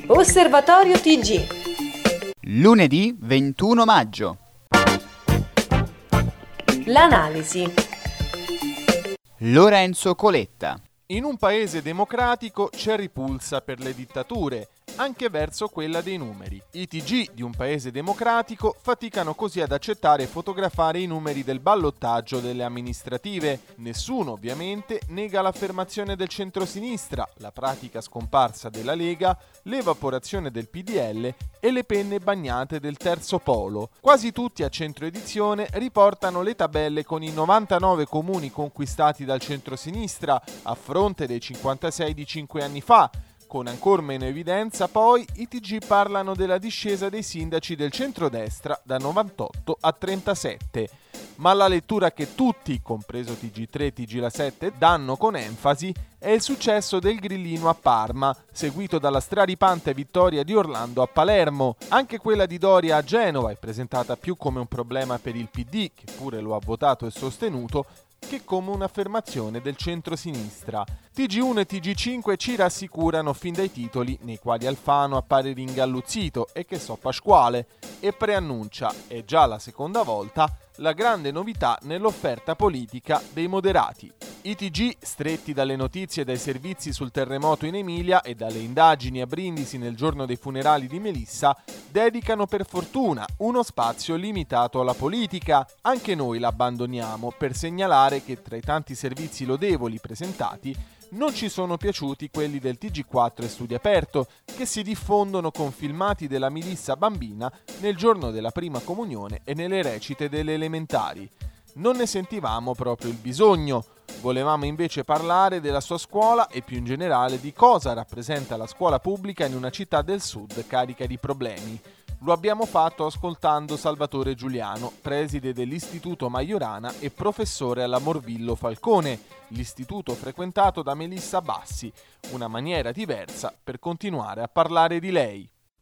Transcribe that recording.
Osservatorio TG. Lunedì 21 maggio. L'analisi. Lorenzo Coletta. In un paese democratico c'è ripulsa per le dittature, anche verso quella dei numeri. I TG di un paese democratico faticano così ad accettare e fotografare i numeri del ballottaggio delle amministrative. Nessuno, ovviamente, nega l'affermazione del centrosinistra, la pratica scomparsa della Lega, l'evaporazione del PDL e le penne bagnate del terzo polo. Quasi tutti a centro edizione riportano le tabelle con i 99 comuni conquistati dal centrosinistra a fronte dei 56 di 5 anni fa. Con ancor meno evidenza, poi, i TG parlano della discesa dei sindaci del centrodestra da 98 a 37. Ma la lettura che tutti, compreso TG3 e TG7, danno con enfasi è il successo del grillino a Parma, seguito dalla straripante vittoria di Orlando a Palermo. Anche quella di Doria a Genova è presentata più come un problema per il PD, che pure lo ha votato e sostenuto, che come un'affermazione del centro-sinistra. TG1 e TG5 ci rassicurano fin dai titoli, nei quali Alfano appare ringalluzzito e che so Pasquale, e preannuncia, è già la seconda volta, la grande novità nell'offerta politica dei moderati. I TG, stretti dalle notizie e dai servizi sul terremoto in Emilia e dalle indagini a Brindisi nel giorno dei funerali di Melissa, dedicano per fortuna uno spazio limitato alla politica. Anche noi la abbandoniamo per segnalare che tra i tanti servizi lodevoli presentati non ci sono piaciuti quelli del TG4 e Studio Aperto, che si diffondono con filmati della Melissa bambina nel giorno della prima comunione e nelle recite delle elementari. Non ne sentivamo proprio il bisogno. Volevamo invece parlare della sua scuola e più in generale di cosa rappresenta la scuola pubblica in una città del sud carica di problemi. Lo abbiamo fatto ascoltando Salvatore Giuliano, preside dell'Istituto Majorana e professore alla Morvillo Falcone, l'istituto frequentato da Melissa Bassi, una maniera diversa per continuare a parlare di lei.